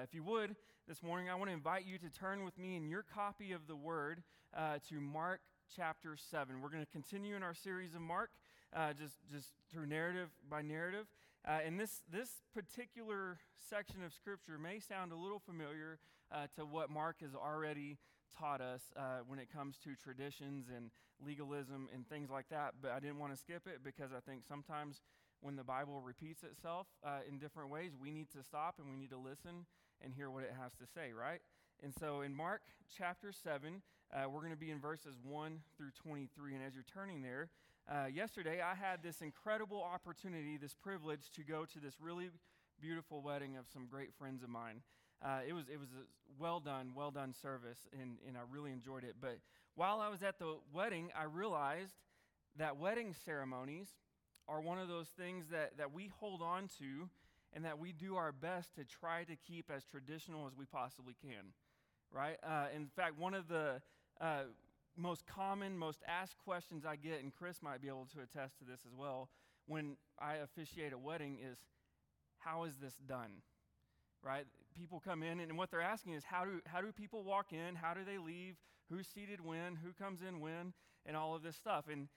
If you would, this morning, I want to invite you to turn with me in your copy of the Word to Mark chapter 7. We're going to continue in our series of Mark, just through narrative by narrative. And this particular section of Scripture may sound a little familiar to what Mark has already taught us when it comes to traditions and legalism and things like that, but I didn't want to skip it because I think sometimes when the Bible repeats itself in different ways, we need to stop and we need to listen and hear what it has to say, right? And so in Mark chapter 7, we're going to be in verses 1 through 23. And as you're turning there, yesterday I had this incredible opportunity, this privilege to go to this really beautiful wedding of some great friends of mine. It was a well done service, and I really enjoyed it. But while I was at the wedding, I realized that wedding ceremonies are one of those things that we hold on to and that we do our best to try to keep as traditional as we possibly can, right? In fact, one of the most common, most asked questions I get, and Chris might be able to attest to this as well, when I officiate a wedding is, how is this done? Right? People come in, and what they're asking is, how do people walk in? How do they leave? Who's seated when? Who comes in when? And all of this stuff. And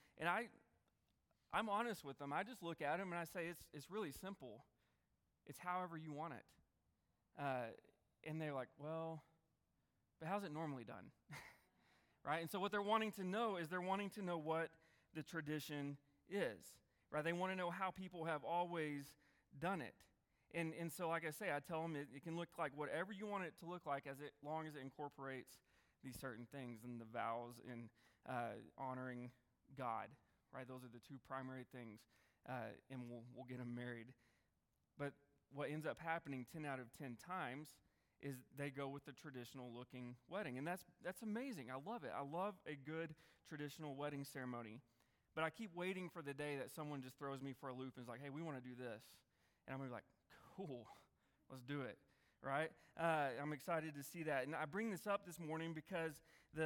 I'm honest with them. I just look at them and I say, it's really simple. It's however you want it. And they're like, well, but how's it normally done? Right? And so what they're wanting to know is they're wanting to know what the tradition is. Right? They want to know how people have always done it. And so, like I say, I tell them it can look like whatever you want it to look like as long as it incorporates these certain things and the vows and honoring God. Right? Those are the two primary things, and we'll get them married. But what ends up happening 10 out of 10 times is they go with the traditional-looking wedding, and that's amazing. I love it. I love a good traditional wedding ceremony. But I keep waiting for the day that someone just throws me for a loop and is like, hey, we want to do this. And I'm going to be like, cool, let's do it, right? I'm excited to see that. And I bring this up this morning because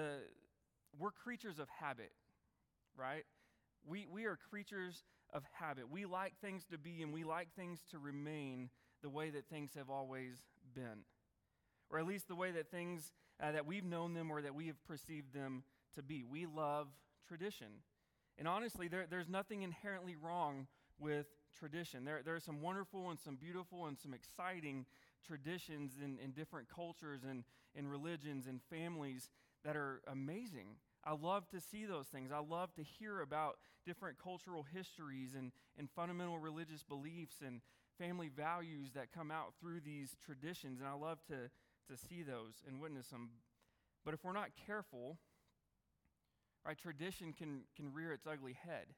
we're creatures of habit, right? We are creatures of habit. We like things to be and we like things to remain the way that things have always been, or at least the way that things that we've known them or that we have perceived them to be. We love tradition. And honestly, there's nothing inherently wrong with tradition. There are some wonderful and some beautiful and some exciting traditions in different cultures and in religions and families that are amazing. I love to see those things. I love to hear about different cultural histories and fundamental religious beliefs and family values that come out through these traditions, and I love to see those and witness them. But if we're not careful, right, tradition can rear its ugly head.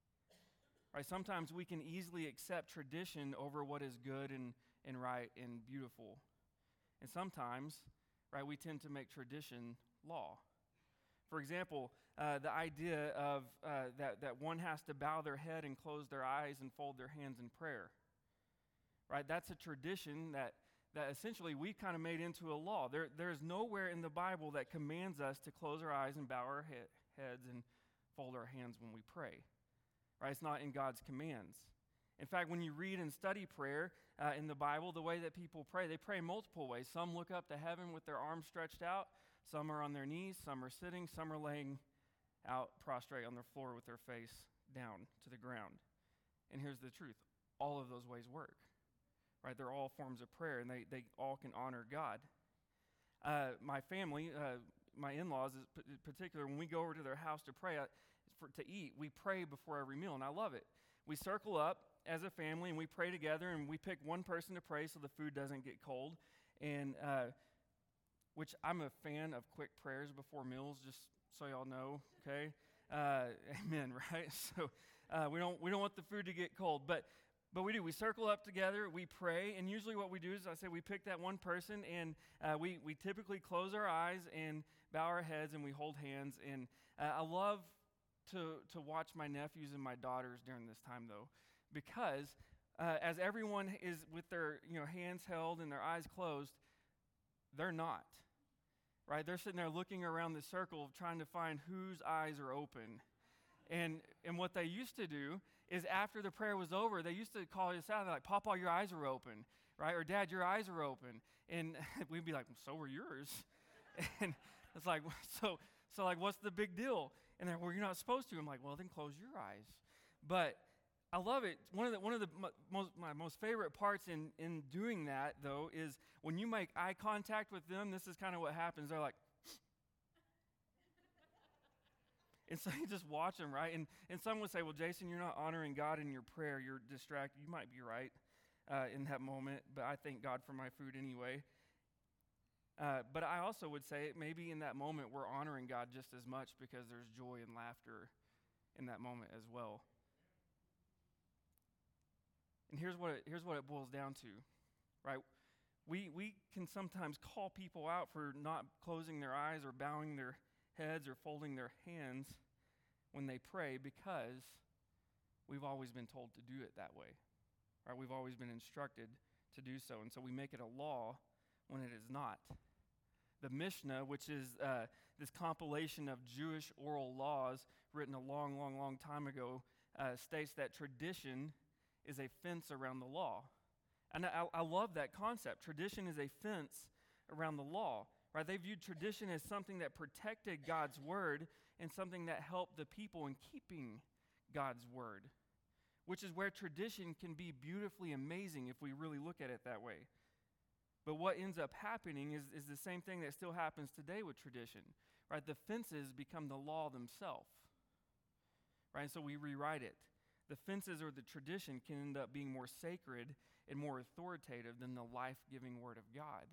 Right? Sometimes we can easily accept tradition over what is good and right and beautiful. And sometimes, right, we tend to make tradition law. For example, the idea of that one has to bow their head and close their eyes and fold their hands in prayer. Right? That's a tradition that essentially we kind of made into a law. There's nowhere in the Bible that commands us to close our eyes and bow our heads and fold our hands when we pray. Right? It's not in God's commands. In fact, when you read and study prayer in the Bible, the way that people pray, they pray multiple ways. Some look up to heaven with their arms stretched out. Some are on their knees. Some are sitting. Some are laying out prostrate on the floor with their face down to the ground. And here's the truth. All of those ways work. Right? They're all forms of prayer, and they all can honor God. My family, my in-laws in particular, when we go over to their house to pray, to eat, we pray before every meal, and I love it. We circle up as a family, and we pray together, and we pick one person to pray so the food doesn't get cold, and which I'm a fan of quick prayers before meals, just so y'all know, okay? Amen, right? So we don't want the food to get cold, but we do. We circle up together, we pray, and usually what we do is, I say, we pick that one person, and we typically close our eyes and bow our heads, and we hold hands. And I love to watch my nephews and my daughters during this time, though, because as everyone is with their hands held and their eyes closed, they're not, right? They're sitting there looking around the circle, trying to find whose eyes are open. And what they used to do is after the prayer was over, they used to call us out. They're like, Papa, your eyes are open, right? Or Dad, your eyes are open. And we'd be like, so are yours. And it's like, so like, what's the big deal? And they're, well, you're not supposed to. I'm like, well, then close your eyes. But I love it. One of the my most favorite parts in doing that, though, is when you make eye contact with them, this is kind of what happens. They're like, and so you just watch them, right? And some would say, well, Jason, you're not honoring God in your prayer. You're distracted. You might be right in that moment, but I thank God for my food anyway. But I also would say maybe in that moment we're honoring God just as much because there's joy and laughter in that moment as well. And here's what it boils down to, right? We can sometimes call people out for not closing their eyes or bowing their heads or folding their hands when they pray because we've always been told to do it that way, right? We've always been instructed to do so, and so we make it a law when it is not. The Mishnah, which is this compilation of Jewish oral laws written a long, long, long time ago, states that tradition is a fence around the law. And I love that concept. Tradition is a fence around the law, right? They viewed tradition as something that protected God's word and something that helped the people in keeping God's word, which is where tradition can be beautifully amazing if we really look at it that way. But what ends up happening is the same thing that still happens today with tradition, right? The fences become the law themselves, right? And so we rewrite it. The fences or the tradition can end up being more sacred and more authoritative than the life-giving word of God.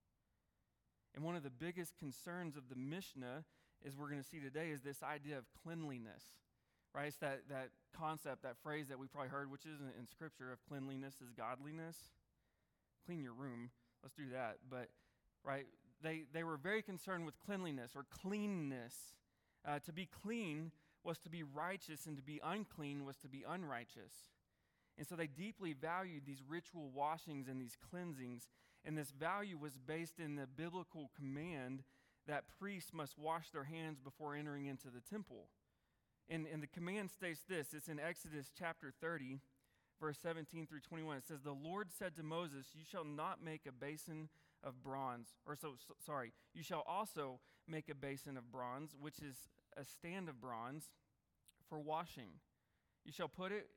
And one of the biggest concerns of the Mishnah, as we're going to see today, is this idea of cleanliness, right? It's that concept, that phrase that we probably heard, which is in Scripture, of cleanliness is godliness. Clean your room. Let's do that. But, right, they were very concerned with cleanliness or cleanness. To be clean was to be righteous, and to be unclean was to be unrighteous. And so they deeply valued these ritual washings and these cleansings, and this value was based in the biblical command that priests must wash their hands before entering into the temple. And the command states this. It's in Exodus chapter 30, verse 17 through 21. It says, "The Lord said to Moses, you shall not make a basin of bronze, you shall also make a basin of bronze, which is a stand of bronze for washing. You shall put it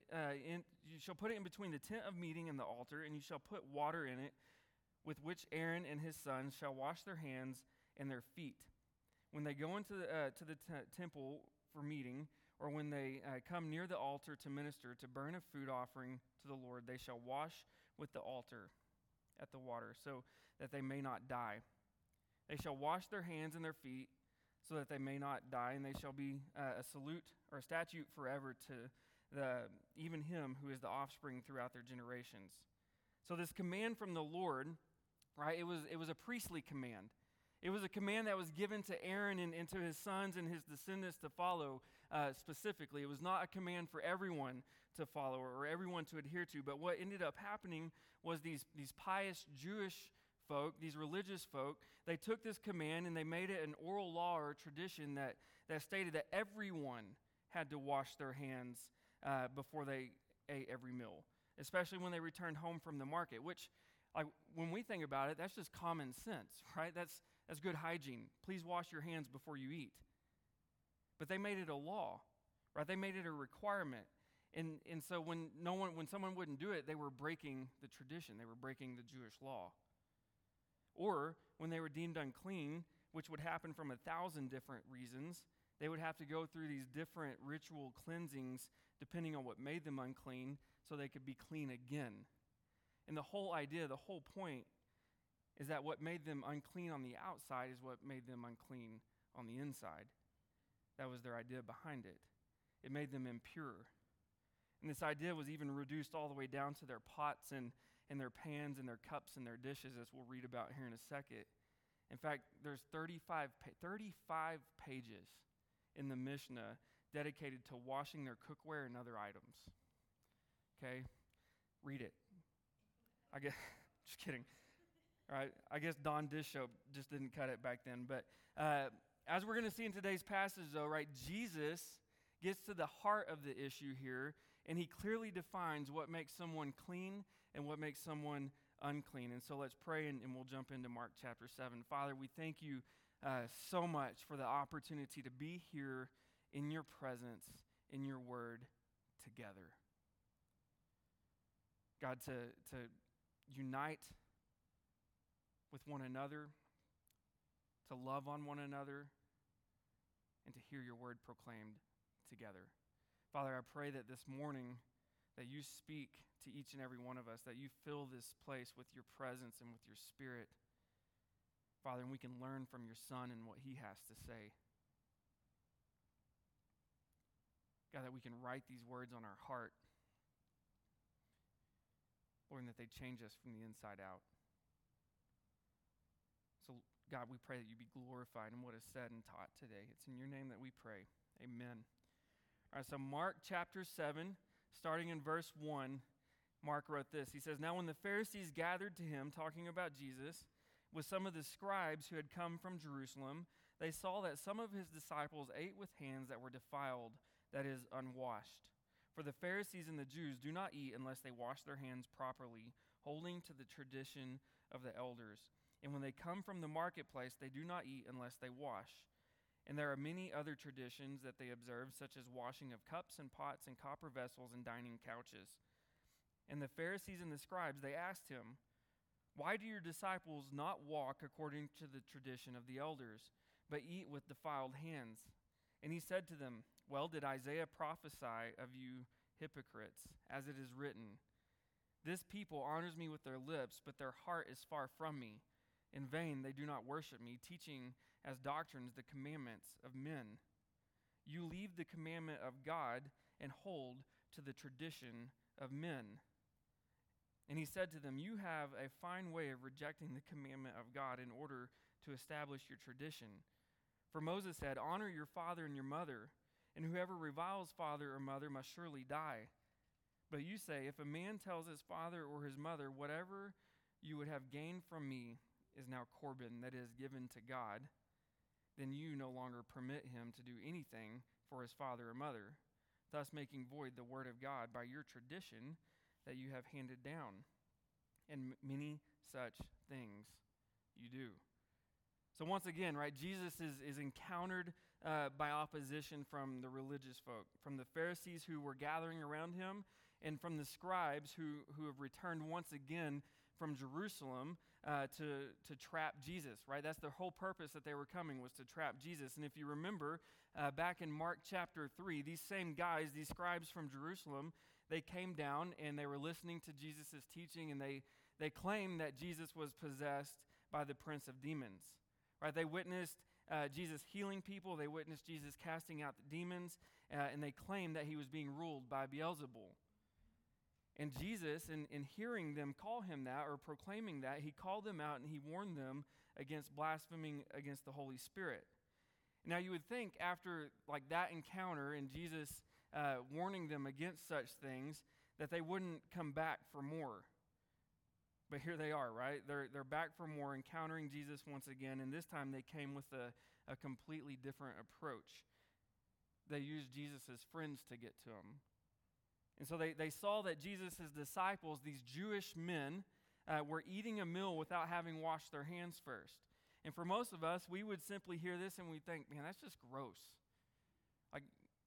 in between the tent of meeting and the altar, and you shall put water in it, with which Aaron and his sons shall wash their hands and their feet. When they go into the temple for meeting, or when they come near the altar to minister, to burn a food offering to the Lord, they shall wash with the altar at the water, so that they may not die. They shall wash their hands and their feet, so that they may not die, and they shall be a salute or a statute forever to even him who is the offspring throughout their generations." So this command from the Lord, right, it was a priestly command. It was a command that was given to Aaron and to his sons and his descendants to follow specifically. It was not a command for everyone to follow or everyone to adhere to. But what ended up happening was these pious Jewish folk, these religious folk, they took this command and they made it an oral law or a tradition that stated that everyone had to wash their hands before they ate every meal, especially when they returned home from the market, which, like, when we think about it, that's just common sense, right? That's good hygiene. Please wash your hands before you eat. But they made it a law, right? They made it a requirement. And so when someone wouldn't do it, they were breaking the tradition. They were breaking the Jewish law. Or when they were deemed unclean, which would happen from 1,000 different reasons, they would have to go through these different ritual cleansings depending on what made them unclean so they could be clean again. And the whole idea, the whole point, is that what made them unclean on the outside is what made them unclean on the inside. That was their idea behind it. It made them impure. And this idea was even reduced all the way down to their pots and their pans and their cups and their dishes, as we'll read about here in a second. In fact, there's 35 pages in the Mishnah dedicated to washing their cookware and other items. Okay? Read it. I guess, just kidding. All right, I guess Dawn Dish Soap just didn't cut it back then. But as we're going to see in today's passage, though, right, Jesus gets to the heart of the issue here, and he clearly defines what makes someone clean and what makes someone unclean. And so let's pray, and we'll jump into Mark chapter 7. Father, we thank you so much for the opportunity to be here in your presence, in your word, together. God, to unite with one another, to love on one another, and to hear your word proclaimed together. Father, I pray that this morning that you speak to each and every one of us, that you fill this place with your presence and with your spirit, Father, and we can learn from your Son and what he has to say. God, that we can write these words on our heart, Lord, and that they change us from the inside out. So, God, we pray that you be glorified in what is said and taught today. It's in your name that we pray. Amen. All right, so Mark chapter 7, starting in verse 1, Mark wrote this. He says, "Now when the Pharisees gathered to him, talking about Jesus, with some of the scribes who had come from Jerusalem, they saw that some of his disciples ate with hands that were defiled, that is, unwashed. For the Pharisees and the Jews do not eat unless they wash their hands properly, holding to the tradition of the elders. And when they come from the marketplace, they do not eat unless they wash. And there are many other traditions that they observe, such as washing of cups and pots and copper vessels and dining couches. And the Pharisees and the scribes, they asked him, 'Why do your disciples not walk according to the tradition of the elders, but eat with defiled hands?' And he said to them, 'Well, did Isaiah prophesy of you hypocrites, as it is written, "This people honors me with their lips, but their heart is far from me. In vain they do not worship me, teaching as doctrines the commandments of men. You leave the commandment of God and hold to the tradition of men.' And he said to them, 'You have a fine way of rejecting the commandment of God in order to establish your tradition. For Moses said, "Honor your father and your mother," and whoever reviles father or mother must surely die. But you say, if a man tells his father or his mother, "Whatever you would have gained from me is now Corban, that is, given to God," then you no longer permit him to do anything for his father or mother, thus making void the word of God by your tradition that you have handed down. And many such things you do." So once again, right, Jesus is encountered by opposition from the religious folk, from the Pharisees who were gathering around him, and from the scribes who have returned once again from Jerusalem to trap Jesus, right? That's the whole purpose that they were coming, was to trap Jesus. And if you remember, back in Mark chapter 3, these same guys, these scribes from Jerusalem, they came down and they were listening to Jesus' teaching, and they claimed that Jesus was possessed by the prince of demons, right? They witnessed Jesus healing people. They witnessed Jesus casting out the demons, and they claimed that he was being ruled by Beelzebul. And Jesus, in hearing them call him that, or proclaiming that, he called them out and he warned them against blaspheming against the Holy Spirit. Now you would think after like that encounter and Jesus warning them against such things, that they wouldn't come back for more. But here they are, right? They're back for more, encountering Jesus once again, and this time they came with a completely different approach. They used Jesus as friends to get to him. And so they saw that Jesus' disciples, these Jewish men, were eating a meal without having washed their hands first. And for most of us, we would simply hear this and we'd think, man, that's just gross. Like,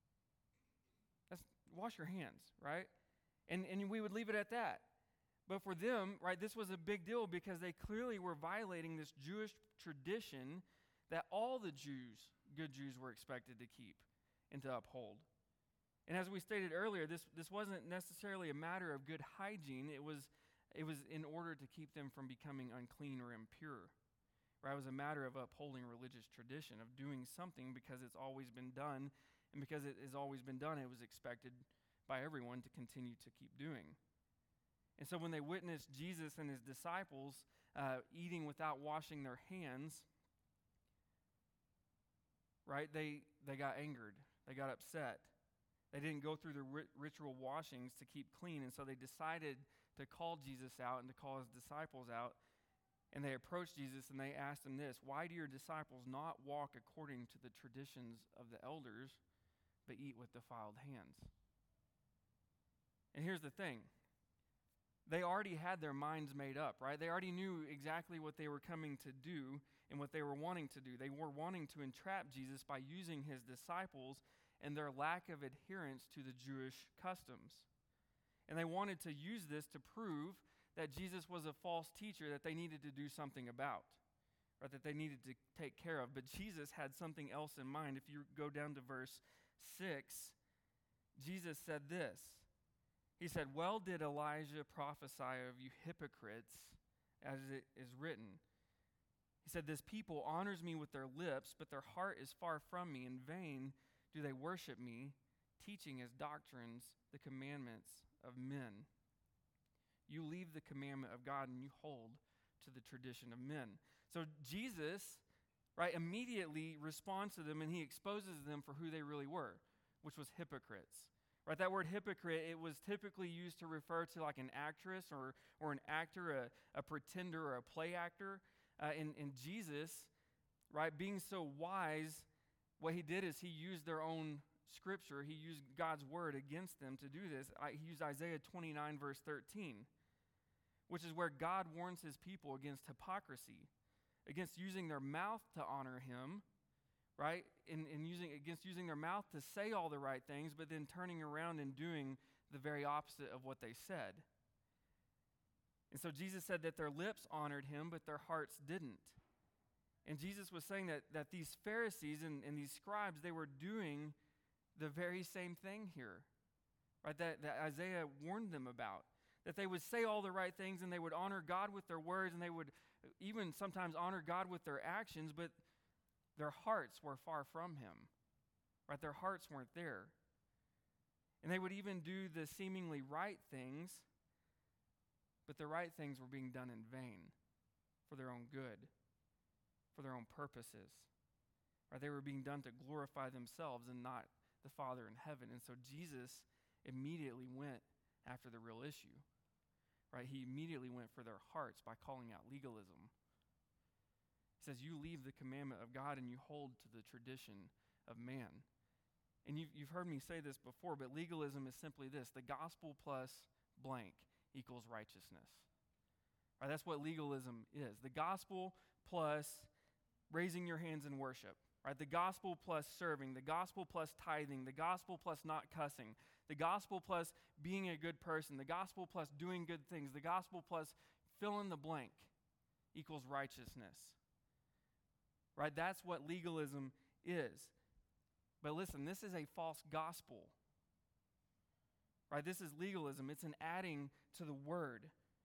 wash your hands, right? And we would leave it at that. But for them, right, this was a big deal because they clearly were violating this Jewish tradition that all the Jews, good Jews, were expected to keep and to uphold. And as we stated earlier, this wasn't necessarily a matter of good hygiene. It was in order to keep them from becoming unclean or impure. Right? It was a matter of upholding religious tradition, of doing something because it's always been done, and because it has always been done, it was expected by everyone to continue to keep doing. And so when they witnessed Jesus and his disciples eating without washing their hands, right, they got angered. They got upset. They didn't go through the ritual washings to keep clean, and so they decided to call Jesus out and to call his disciples out. And they approached Jesus and they asked him this, "Why do your disciples not walk according to the traditions of the elders, but eat with defiled hands?" And here's the thing. they already had their minds made up, right? They already knew exactly what they were coming to do and what they were wanting to do. They were wanting to entrap Jesus by using his disciples and their lack of adherence to the Jewish customs. And they wanted to use this to prove that Jesus was a false teacher that they needed to do something about, or that they needed to take care of. But Jesus had something else in mind. If you go down to verse 6, Jesus said this. He said, "Well did Elijah prophesy of you hypocrites, as it is written. He said, this people honors me with their lips, but their heart is far from me. In vain do they worship me, teaching as doctrines the commandments of men. You leave the commandment of God and you hold to the tradition of men." So Jesus, right, immediately responds to them and he exposes them for who they really were, which was hypocrites. Right, that word hypocrite, it was typically used to refer to like an actress or an actor, a pretender or a play actor. And Jesus, right, being so wise, what he did is he used their own scripture. He used God's word against them to do this. He used Isaiah 29, verse 13, which is where God warns his people against hypocrisy, against using their mouth to honor him, right? Against using their mouth to say all the right things, but then turning around and doing the very opposite of what they said. And so Jesus said that their lips honored him, but their hearts didn't. And Jesus was saying that these Pharisees and these scribes, they were doing the very same thing here, right? That Isaiah warned them about. That they would say all the right things and they would honor God with their words and they would even sometimes honor God with their actions, but their hearts were far from him, right? Their hearts weren't there. And they would even do the seemingly right things, but the right things were being done in vain for their own good, for their own purposes. Right? They were being done to glorify themselves and not the Father in heaven. And so Jesus immediately went after the real issue. Right? He immediately went for their hearts by calling out legalism. He says, you leave the commandment of God and you hold to the tradition of man. And you've heard me say this before, but legalism is simply this: the gospel plus blank equals righteousness. Right, that's what legalism is. The gospel plus raising your hands in worship. Right, the gospel plus serving, the gospel plus tithing, the gospel plus not cussing, the gospel plus being a good person, the gospel plus doing good things, the gospel plus fill in the blank equals righteousness. Right, that's what legalism is. But listen, this is a false gospel. Right, this is legalism. It's an adding to the word.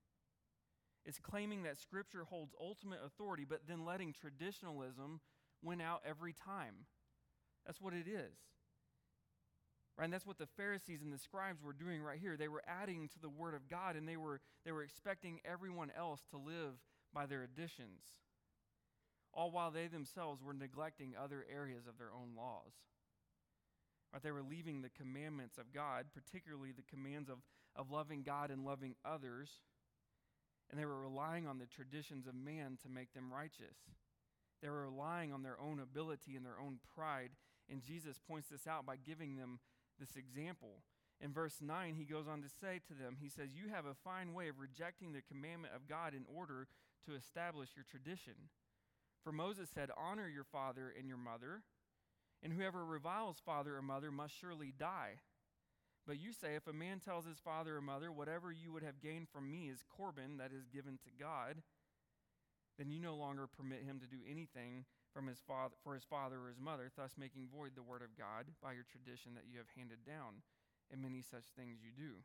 It's claiming that Scripture holds ultimate authority, but then letting traditionalism win out every time. That's what it is. Right, and that's what the Pharisees and the scribes were doing right here. They were adding to the word of God, and they were expecting everyone else to live by their additions, all while they themselves were neglecting other areas of their own laws. Right, they were leaving the commandments of God, particularly the commands of loving God and loving others, and they were relying on the traditions of man to make them righteous. They were relying on their own ability and their own pride, and Jesus points this out by giving them this example. In verse 9, he goes on to say to them, he says, you have a fine way of rejecting the commandment of God in order to establish your tradition. For Moses said, honor your father and your mother, and whoever reviles father or mother must surely die. But you say, if a man tells his father or mother, whatever you would have gained from me is Corban, that is given to God, then you no longer permit him to do anything for his father or his mother, thus making void the word of God by your tradition that you have handed down, and many such things you do.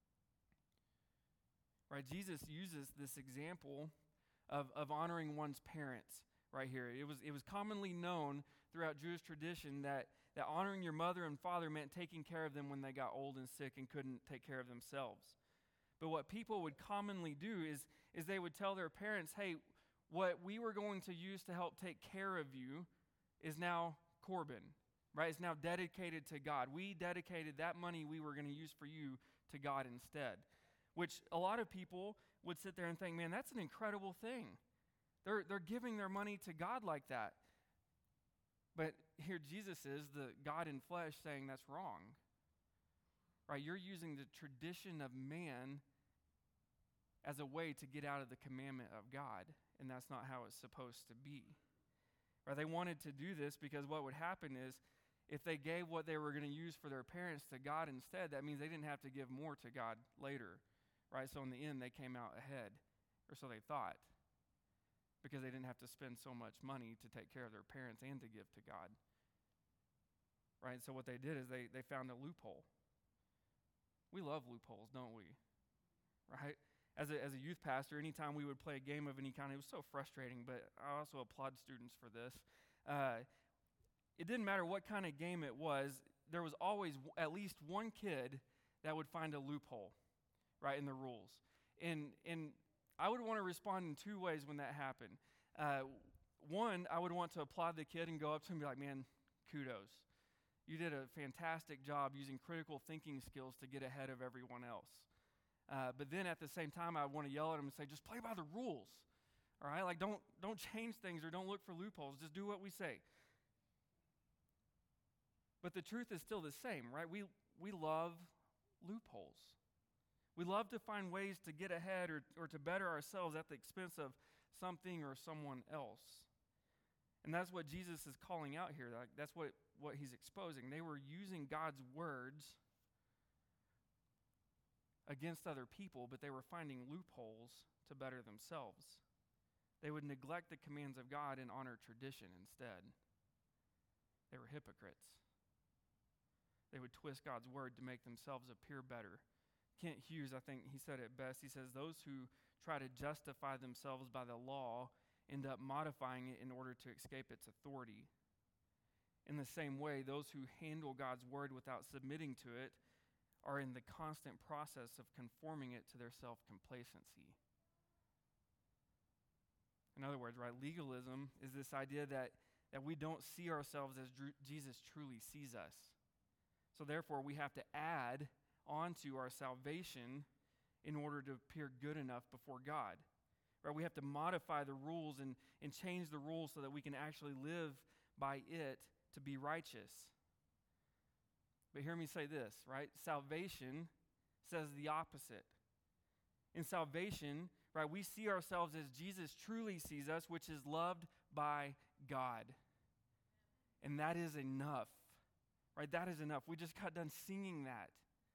Right, Jesus uses this example of honoring one's parents right here. It was commonly known throughout Jewish tradition that honoring your mother and father meant taking care of them when they got old and sick and couldn't take care of themselves. But what people would commonly do is they would tell their parents, hey, what we were going to use to help take care of you is now Corban, right? It's now dedicated to God. We dedicated that money we were going to use for you to God instead, which a lot of people would sit there and think, man, that's an incredible thing. They're giving their money to God like that. But here Jesus is, the God in flesh, saying that's wrong. Right? You're using the tradition of man as a way to get out of the commandment of God, and that's not how it's supposed to be. Right? They wanted to do this because what would happen is if they gave what they were going to use for their parents to God instead, that means they didn't have to give more to God later. Right? So in the end, they came out ahead, or so they thought, because they didn't have to spend so much money to take care of their parents and to give to God. Right? So what they did is they found a loophole. We love loopholes, don't we? Right? As a youth pastor, anytime we would play a game of any kind, it was so frustrating, but I also applaud students for this. It didn't matter what kind of game it was, there was always at least one kid that would find a loophole, right, in the rules. And I would want to respond in two ways when that happened. One, I would want to applaud the kid and go up to him and be like, man, kudos. You did a fantastic job using critical thinking skills to get ahead of everyone else. But then at the same time, I want to yell at him and say, just play by the rules. All right? Like, don't change things or don't look for loopholes. Just do what we say. But the truth is still the same, right? We love loopholes. We love to find ways to get ahead or to better ourselves at the expense of something or someone else. And that's what Jesus is calling out here. That's what he's exposing. They were using God's words against other people, but they were finding loopholes to better themselves. They would neglect the commands of God and honor tradition instead. They were hypocrites. They would twist God's word to make themselves appear better. Kent Hughes, I think he said it best. He says, those who try to justify themselves by the law end up modifying it in order to escape its authority. In the same way, those who handle God's word without submitting to it are in the constant process of conforming it to their self-complacency. In other words, right, legalism is this idea that we don't see ourselves as Jesus truly sees us. So therefore, we have to add onto our salvation in order to appear good enough before God. Right? We have to modify the rules and change the rules so that we can actually live by it to be righteous. But hear me say this, right? Salvation says the opposite. In salvation, right, we see ourselves as Jesus truly sees us, which is loved by God. And that is enough. Right? That is enough. We just got done singing that.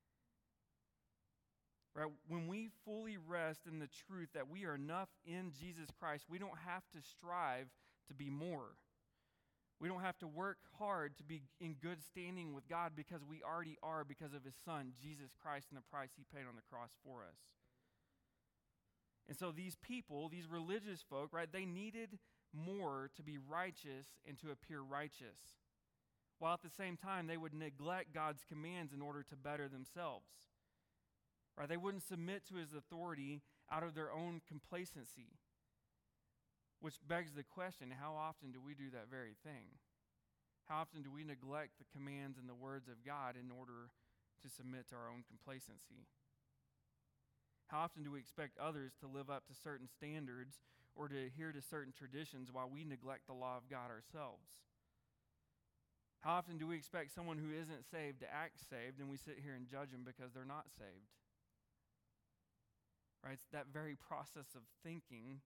Right? When we fully rest in the truth that we are enough in Jesus Christ, we don't have to strive to be more. We don't have to work hard to be in good standing with God because we already are because of his son, Jesus Christ, and the price he paid on the cross for us. And so these people, these religious folk, right, they needed more to be righteous and to appear righteous, while at the same time they would neglect God's commands in order to better themselves. Right? They wouldn't submit to his authority out of their own complacency. Which begs the question, how often do we do that very thing? How often do we neglect the commands and the words of God in order to submit to our own complacency? How often do we expect others to live up to certain standards or to adhere to certain traditions while we neglect the law of God ourselves? How often do we expect someone who isn't saved to act saved and we sit here and judge them because they're not saved? Right? It's that very process of thinking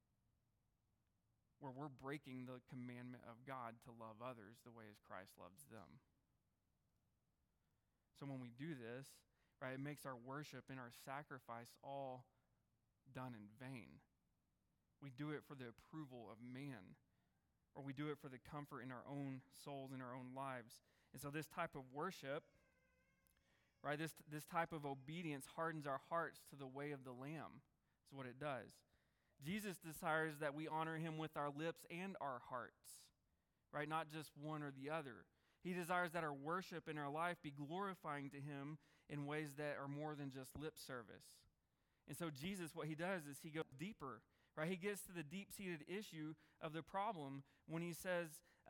where we're breaking the commandment of God to love others the way as Christ loves them. So when we do this, right, it makes our worship and our sacrifice all done in vain. We do it for the approval of man, or we do it for the comfort in our own souls, in our own lives. And so this type of worship, right, this type of obedience hardens our hearts to the way of the Lamb. That's what it does. Jesus desires that we honor him with our lips and our hearts, right? Not just one or the other. He desires that our worship and our life be glorifying to him in ways that are more than just lip service. And so Jesus, what he does is he goes deeper, right? He gets to the deep-seated issue of the problem when he says,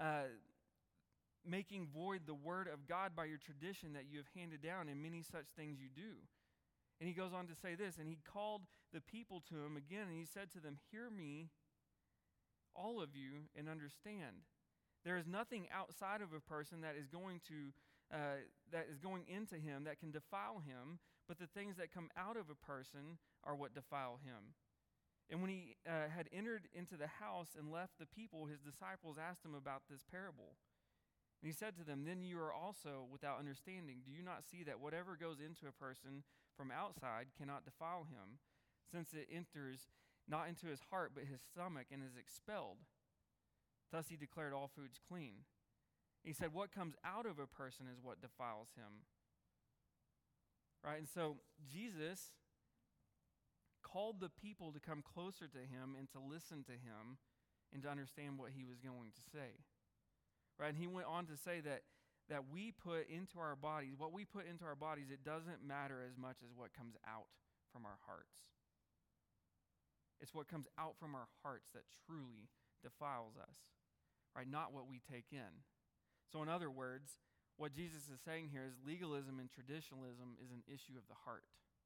making void the word of God by your tradition that you have handed down, and many such things you do. And he goes on to say this, and he called the people to him again, and he said to them, hear me, all of you, and understand. There is nothing outside of a person that is going into him that can defile him, but the things that come out of a person are what defile him. And when he had entered into the house and left the people, his disciples asked him about this parable. And he said to them, "Then you are also without understanding. Do you not see that whatever goes into a person from outside cannot defile him, since it enters not into his heart but his stomach and is expelled?" Thus he declared all foods clean. He said, what comes out of a person is what defiles him. Right? And so Jesus called the people to come closer to him and to listen to him and to understand what he was going to say. Right? And he went on to say that we put into our bodies, what we put into our bodies, it doesn't matter as much as what comes out from our hearts. It's what comes out from our hearts that truly defiles us. Right? Not what we take in. So in other words, what Jesus is saying here is legalism and traditionalism is an issue of the heart.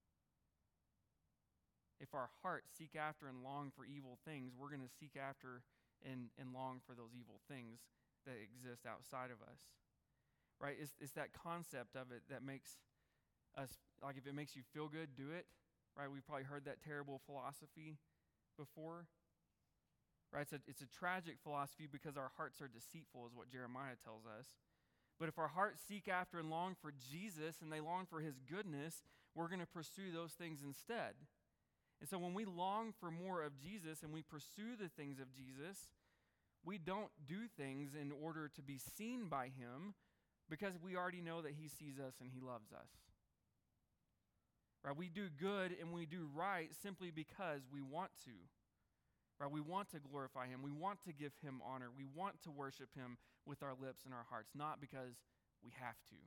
If our hearts seek after and long for evil things, we're going to seek after and long for those evil things that exist outside of us. Right? It's that concept of it that makes us, like if it makes you feel good, do it. Right? We've probably heard that terrible philosophy before. Right? It's a tragic philosophy because our hearts are deceitful, is what Jeremiah tells us. But if our hearts seek after and long for Jesus and they long for his goodness, we're going to pursue those things instead. And so when we long for more of Jesus and we pursue the things of Jesus, we don't do things in order to be seen by him because we already know that he sees us and he loves us. Right? We do good and we do right simply because we want to. Right? We want to glorify him. We want to give him honor. We want to worship him with our lips and our hearts, not because we have to.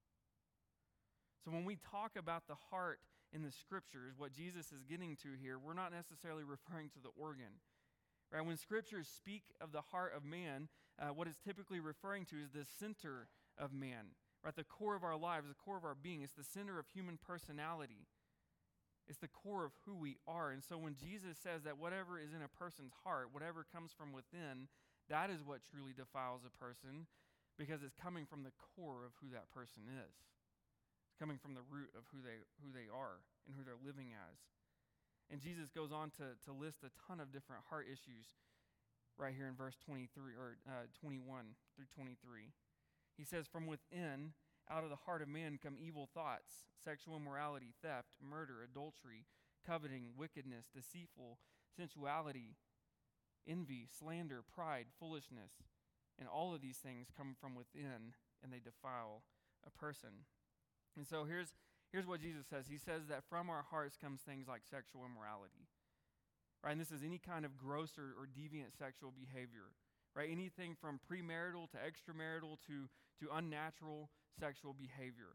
So when we talk about the heart in the scriptures, what Jesus is getting to here, we're not necessarily referring to the organ. Right? When scriptures speak of the heart of man, what it's typically referring to is the center of man. Right? The core of our lives, the core of our being. It's the center of human personality. It's the core of who we are. And so when Jesus says that whatever is in a person's heart, whatever comes from within, that is what truly defiles a person because it's coming from the core of who that person is. It's coming from the root of who they are and who they're living as. And Jesus goes on to list a ton of different heart issues right here in verse 23 or 21 through 23. He says, "From within, out of the heart of man come evil thoughts, sexual immorality, theft, murder, adultery, coveting, wickedness, deceitful, sensuality, envy, slander, pride, foolishness. And all of these things come from within, and they defile a person." And so here's what Jesus says. He says that from our hearts comes things like sexual immorality. Right? And this is any kind of gross or deviant sexual behavior. Right? Anything from premarital to extramarital to unnatural sexual behavior.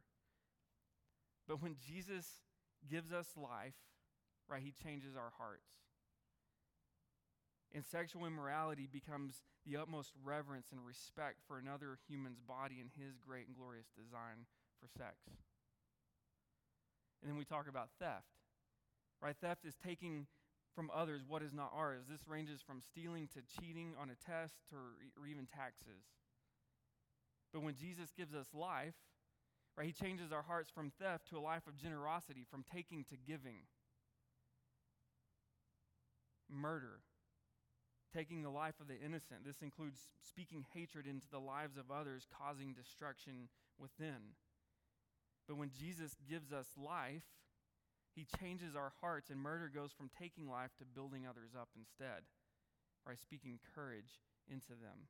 But when Jesus gives us life, right, he changes our hearts. And sexual immorality becomes the utmost reverence and respect for another human's body and his great and glorious design for sex. And then we talk about theft. Right? Theft is taking from others what is not ours. This ranges from stealing to cheating on a test or even taxes. But when Jesus gives us life, right, he changes our hearts from theft to a life of generosity, from taking to giving. Murder, taking the life of the innocent. This includes speaking hatred into the lives of others, causing destruction within. But when Jesus gives us life, he changes our hearts, and murder goes from taking life to building others up instead, by speaking courage into them.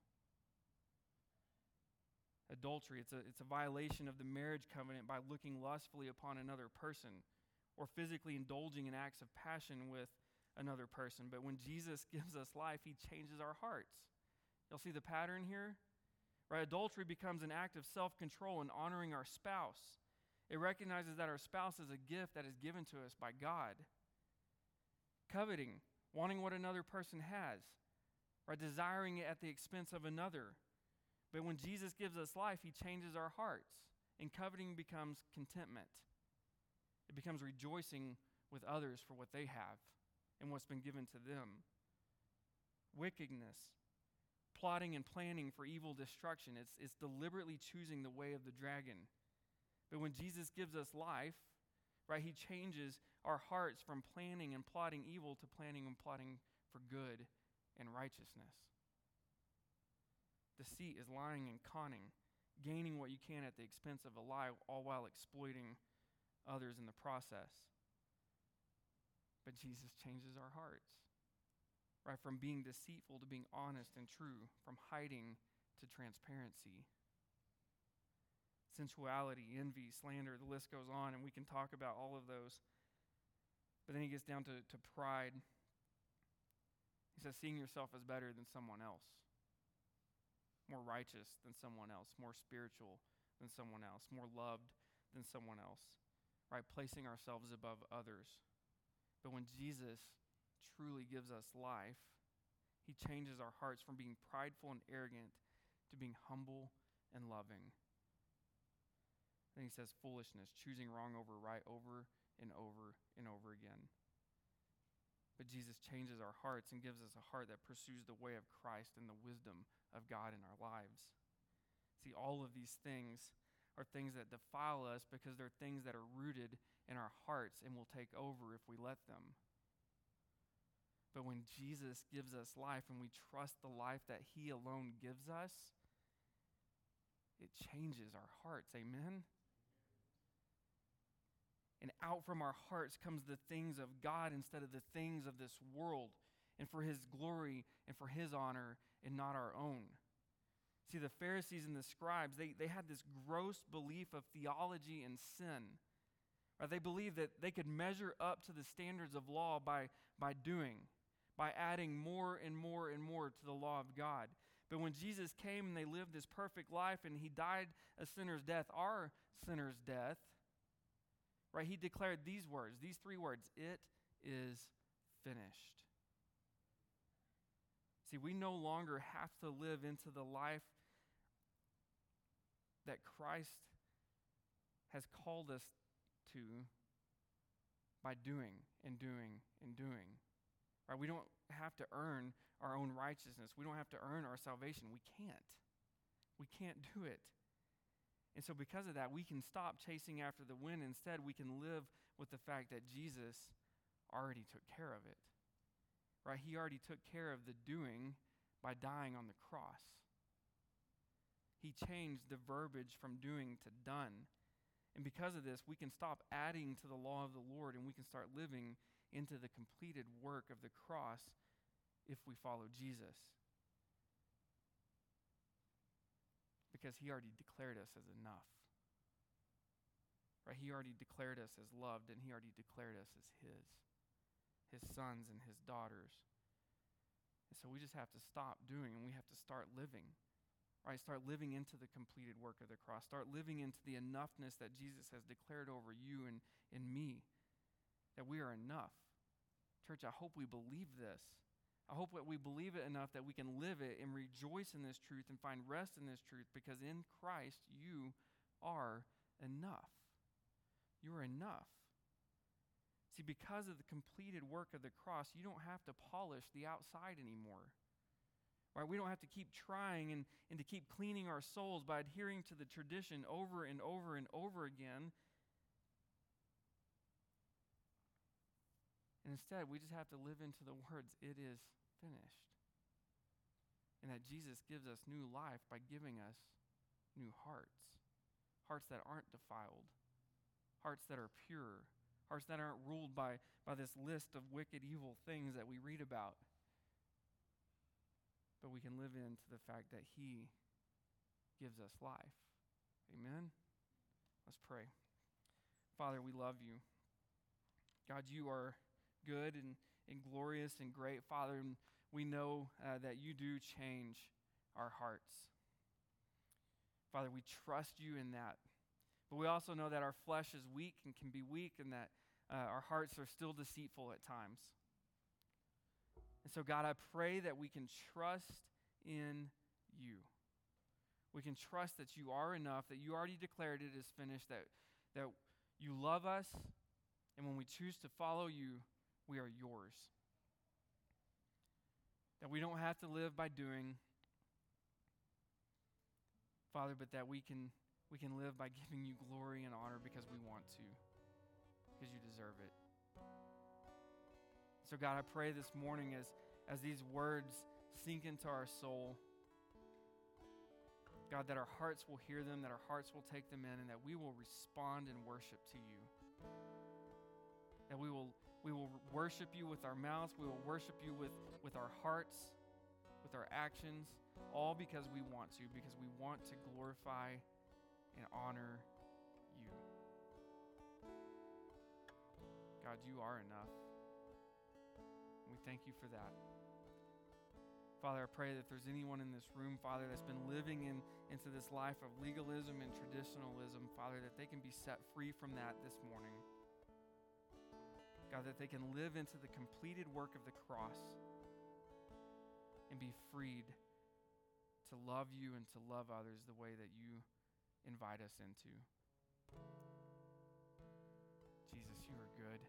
Adultery, it's a violation of the marriage covenant by looking lustfully upon another person or physically indulging in acts of passion with another person. But when Jesus gives us life, he changes our hearts. You'll see the pattern here? Right? Adultery becomes an act of self-control and honoring our spouse. It recognizes that our spouse is a gift that is given to us by God. Coveting, wanting what another person has, right? Desiring it at the expense of another. But when Jesus gives us life, he changes our hearts, and coveting becomes contentment. It becomes rejoicing with others for what they have and what's been given to them. Wickedness, plotting and planning for evil destruction. It's deliberately choosing the way of the dragon. But when Jesus gives us life, right? He changes our hearts from planning and plotting evil to planning and plotting for good and righteousness. Deceit is lying and conning, gaining what you can at the expense of a lie, all while exploiting others in the process. But Jesus changes our hearts, right? From being deceitful to being honest and true, from hiding to transparency. Sensuality, envy, slander, the list goes on, and we can talk about all of those. But then he gets down to pride. He says, seeing yourself as better than someone else, more righteous than someone else, more spiritual than someone else, more loved than someone else, right? Placing ourselves above others. But when Jesus truly gives us life, he changes our hearts from being prideful and arrogant to being humble and loving. Then he says foolishness, choosing wrong over right over and over and over again. But Jesus changes our hearts and gives us a heart that pursues the way of Christ and the wisdom of God in our lives. See, all of these things are things that defile us because they're things that are rooted in our hearts and will take over if we let them. But when Jesus gives us life and we trust the life that he alone gives us, it changes our hearts. Amen? And out from our hearts comes the things of God instead of the things of this world, and for his glory and for his honor and not our own. See, the Pharisees and the scribes, they had this gross belief of theology and sin. Right? They believed that they could measure up to the standards of law by doing, by adding more and more and more to the law of God. But when Jesus came and they lived this perfect life and he died a sinner's death, our sinner's death, right, he declared these words, these three words, it is finished. See, we no longer have to live into the life that Christ has called us to by doing and doing and doing. Right? We don't have to earn our own righteousness. We don't have to earn our salvation. We can't. We can't do it. And so because of that, we can stop chasing after the wind. Instead, we can live with the fact that Jesus already took care of it. Right? He already took care of the doing by dying on the cross. He changed the verbiage from doing to done. And because of this, we can stop adding to the law of the Lord and we can start living into the completed work of the cross if we follow Jesus. Because he already declared us as enough. Right? He already declared us as loved, and he already declared us as his sons and his daughters. And so we just have to stop doing and we have to start living. Right? Start living into the completed work of the cross. Start living into the enoughness that Jesus has declared over you and me. That we are enough. Church, I hope we believe this. I hope that we believe it enough that we can live it and rejoice in this truth and find rest in this truth, because in Christ you are enough. You are enough. See, because of the completed work of the cross, you don't have to polish the outside anymore. Right? We don't have to keep trying and to keep cleaning our souls by adhering to the tradition over and over and over again. And instead, we just have to live into the words, it is finished. And that Jesus gives us new life by giving us new hearts. Hearts that aren't defiled. Hearts that are pure. Hearts that aren't ruled by this list of wicked, evil things that we read about. But we can live into the fact that he gives us life. Amen? Let's pray. Father, we love you. God, you are good and glorious and great, Father, and we know that you do change our hearts. Father, we trust you in that. But we also know that our flesh is weak and can be weak, and that our hearts are still deceitful at times. And so, God, I pray that we can trust in you. We can trust that you are enough, that you already declared it is finished, that you love us, and when we choose to follow you, we are yours. That we don't have to live by doing, Father, but that we can live by giving you glory and honor because we want to. because you deserve it. So God, I pray this morning as these words sink into our soul, God, that our hearts will hear them, that our hearts will take them in, and that we will respond in worship to you. That we will worship you with our mouths, we will worship you with our hearts, with our actions, all because we want to, because we want to glorify and honor you. God, you are enough. And we thank you for that. Father, I pray that if there's anyone in this room, Father, that's been living into this life of legalism and traditionalism, Father, that they can be set free from that this morning. God, that they can live into the completed work of the cross and be freed to love you and to love others the way that you invite us into. Jesus, you are good.